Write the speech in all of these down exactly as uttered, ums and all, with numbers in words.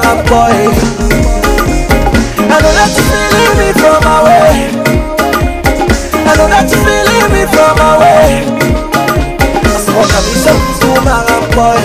Maram boy. I know that you feeling me from away. I know that you feeling me from away. Asoka mi so so Maram boy.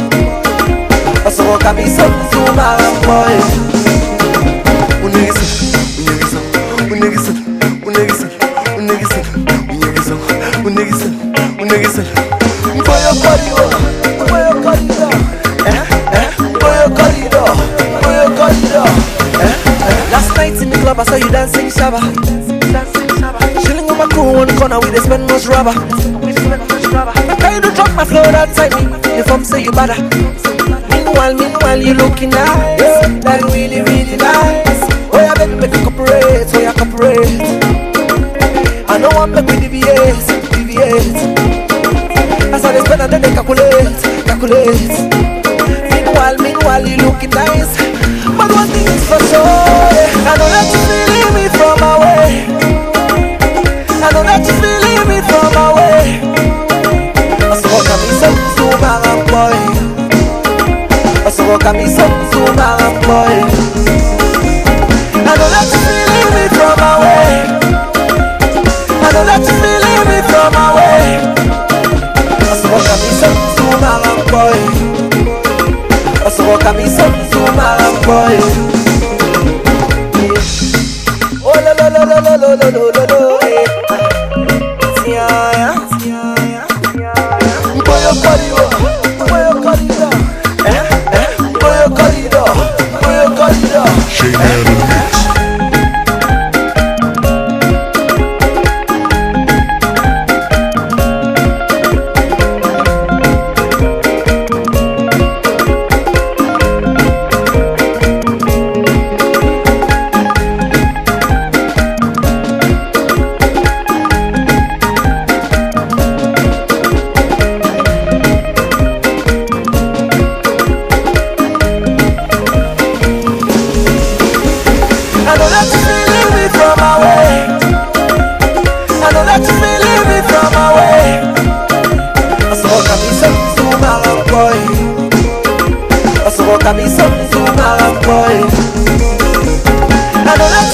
Asoka mi so so Maram boy. Unegisa, unegisa, unegisa, unegisa, unegisa, unegisa, unegisa, unegisa. Boy corridor, boy corridor, eh eh, boy corridor, boy corridor, eh eh. Last night in the club I saw you dancing shabba, dancing shabba. Chilling on my cool one corner with the spend most rubber. Try to drop my flow that time me, if I'm say you better. Meanwhile, meanwhile you looking nice, like really really nice. Oh yeah baby make you cooperate, oh yeah cooperate. I know I'm make we deviate, deviate. I saw this better than they calculate, calculate. Meanwhile, meanwhile, you looking nice. But one thing is for sure, I know that you feeling me from away. I know that you feeling me from away. I saw me some so Maram boy. I saw me some so Maram boy. I know that you feeling me from away. I know that you feeling me from away. Asoka mi so so Maram boy. Asoka mi so so Maram boy. Oh la la la la la la la la la. Tia ya, tia ya, tia ya. Boy corridor, boy corridor, eh eh. Boy corridor, boy corridor. I know that you feeling me from away. I know that you feeling me from away. Asoka mi so so Maram boy. Asoka mi so so Maram boy. I know that